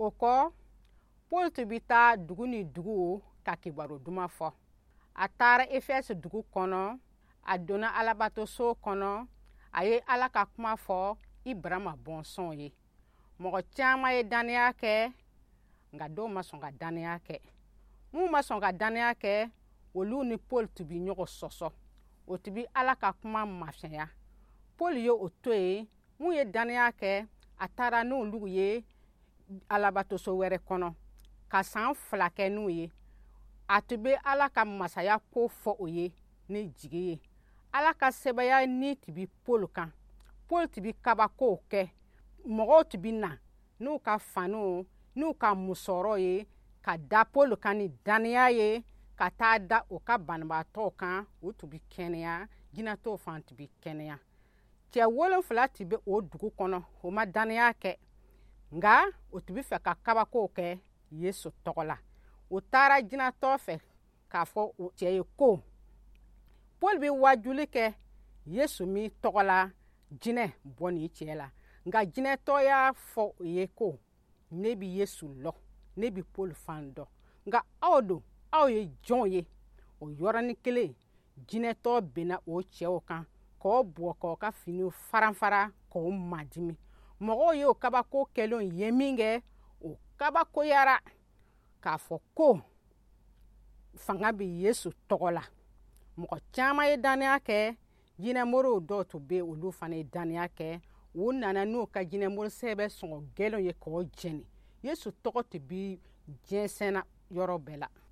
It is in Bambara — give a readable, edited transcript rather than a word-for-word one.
o kɔ Paul tɩ bɩ taa dugu ni dugu ka kibaro duma fɔ. A taara Efɛs dugu kɔnɔ, a donna Alabato kɔnɔ, a ye Ala ka kuma fɔ Ibrahima bɔnsɔn ye. Mɔgɔ caman ye danaya kɛ, nka dɔw ma sɔn ka danaya kɛ. Mun ma sɔn ka danaya kɛ, olu ni Paul tɩ bɛ ɲɔgɔn sɔsɔ. O tɩ bɛ Ala ka kuma mafɛnya. Paul ye o to yen, mun ye danaya kɛ, a taara n'olu ye Alabato wɛrɛ kɔnɔ ka san 2 kɛ n'u ye. A tɩ bɛ Ala ka masaya ko fɔ o ye ni jigi ye. Ala ka sɛbɛya ni tɩ bɛ Paul kan. Paul tɩ bɛ kabakow kɛ. Mɔgɔw tɩ bɛ na n'u ka faniw n'u ka musɔrɔ ye ka da Paul kan ni danaya ye, ka taa da o ka banabaatɔw kan, o tɩ bɛ kɛnɛya, jinɛtɔw fan tɩ bɛ kɛnɛya. Cɛ 7 tɩ bɛ o dugu kɔnɔ, o ma danaya kɛ, nka o tɩ bɛ fɛ ka kabakow kɛ Yesu tɔgɔ la. O taara jinɛtɔ fɛ k'a fɔ o cɛ ye ko Paul bɛ wajuli kɛ Yesu min tɔgɔ la jinɛ bɔ nin cɛ la. Nka jinɛtɔ y'a fɔ o ye ko ne bɛ Yesu lɔ, ne bɛ Paul fan dɔ. Nka aw don, aw ye jɔnw ye. O yɔrɔnin kelen jinɛtɔ bɛnna o cɛw kan k'o bɔ k'o ka finiw faran-faran k'o madimi. Mɔgɔw ye o kabako kɛlenw ye min kɛ, o kabakoyara k'a fɔ ko fanga bɛ Yesu tɔgɔ la. Mɔgɔ caman ye danaya kɛ, jinɛmɔriw dɔw tun bɛ yen, olu fana ye danaya kɛ. U nana n'u ka jinɛmɔri sɛbɛ sɔngɔ gɛlɛnw ye k'o jɛni. Yesu tɔgɔ tɛ bɛ diɲɛsɛnna yɔrɔ bɛɛ la.